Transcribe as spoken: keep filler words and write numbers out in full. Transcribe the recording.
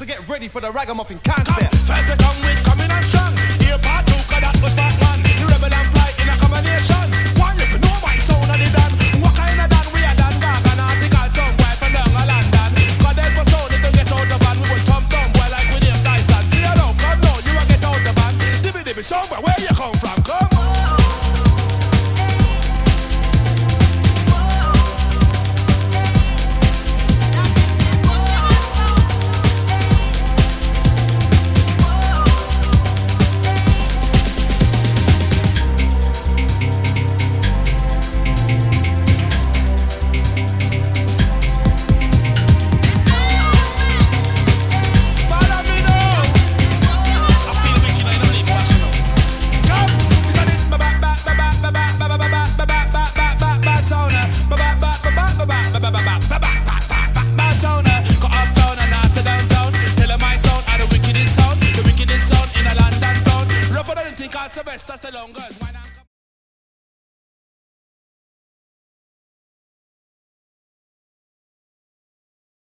so get ready for the ragamuffin concept. First the tongue with coming on strong. Here part two, cause that was part one. The rebel and fly in a combination. One you know my sound of the dan. What kind of dan we are dan gag and article song wife and down a London. Cause there's for sound to get out the van. We will thumb thumb well like we name Tyson. See hello, come now, you will get out the van. Dibby dibby song, but where you come from? Come. That's the longest.